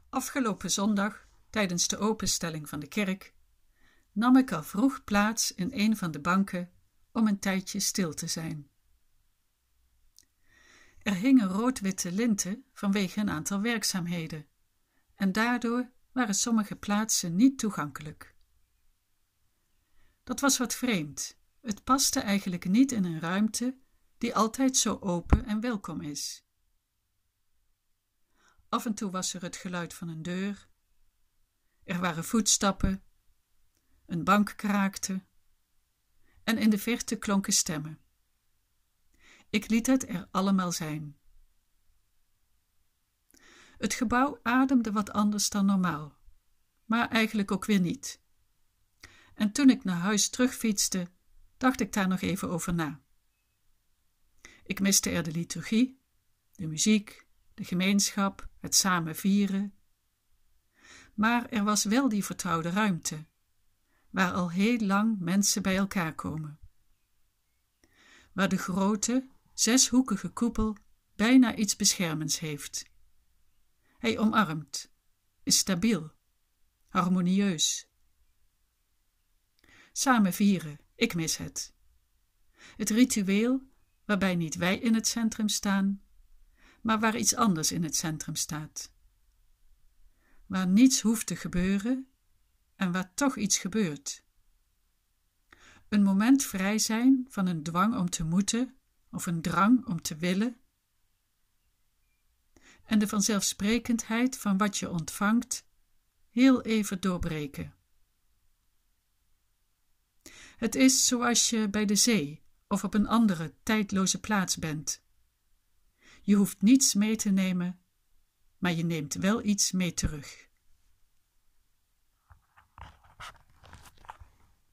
Afgelopen zondag, tijdens de openstelling van de kerk, nam ik al vroeg plaats in een van de banken om een tijdje stil te zijn. Er hingen rood-witte linten vanwege een aantal werkzaamheden en daardoor waren sommige plaatsen niet toegankelijk. Dat was wat vreemd. Het paste eigenlijk niet in een ruimte die altijd zo open en welkom is. Af en toe was er het geluid van een deur. Er waren voetstappen. Een bank kraakte. En in de verte klonken stemmen. Ik liet het er allemaal zijn. Het gebouw ademde wat anders dan normaal, maar eigenlijk ook weer niet. En toen ik naar huis terugfietste, dacht ik daar nog even over na. Ik miste er de liturgie, de muziek, de gemeenschap, het samen vieren. Maar er was wel die vertrouwde ruimte, waar al heel lang mensen bij elkaar komen. Waar de grote, zeshoekige koepel bijna iets beschermends heeft. Hij omarmt, is stabiel, harmonieus. Samen vieren, ik mis het. Het ritueel waarbij niet wij in het centrum staan, maar waar iets anders in het centrum staat. Waar niets hoeft te gebeuren en waar toch iets gebeurt. Een moment vrij zijn van een dwang om te moeten of een drang om te willen. En de vanzelfsprekendheid van wat je ontvangt heel even doorbreken. Het is zoals je bij de zee of op een andere tijdloze plaats bent. Je hoeft niets mee te nemen, maar je neemt wel iets mee terug.